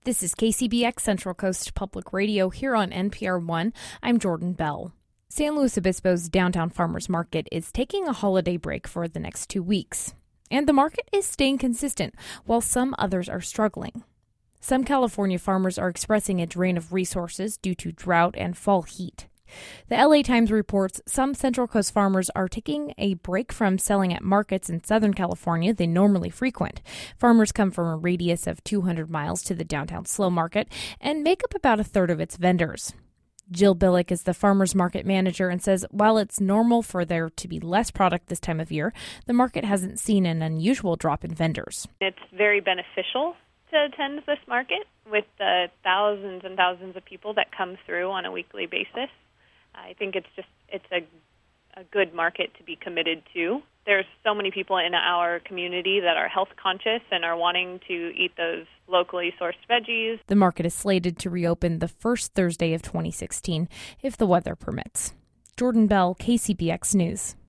This is KCBX Central Coast Public Radio here on NPR One. I'm Jordan Bell. San Luis Obispo's downtown farmers market is taking a holiday break for the next 2 weeks. And the market is staying consistent, while some others are struggling. Some California farmers are expressing a drain of resources due to drought and fall heat. The LA Times reports some Central Coast farmers are taking a break from selling at markets in Southern California they normally frequent. Farmers come from a radius of 200 miles to the downtown Slow Market and make up about a third of its vendors. Jill Billick is the farmers market manager and says while it's normal for there to be less product this time of year, the market hasn't seen an unusual drop in vendors. It's very beneficial to attend this market with the thousands and thousands of people that come through on a weekly basis. I think it's a good market to be committed to. There's so many people in our community that are health conscious and are wanting to eat those locally sourced veggies. The market is slated to reopen the first Thursday of 2016 if the weather permits. Jordan Bell, KCBX News.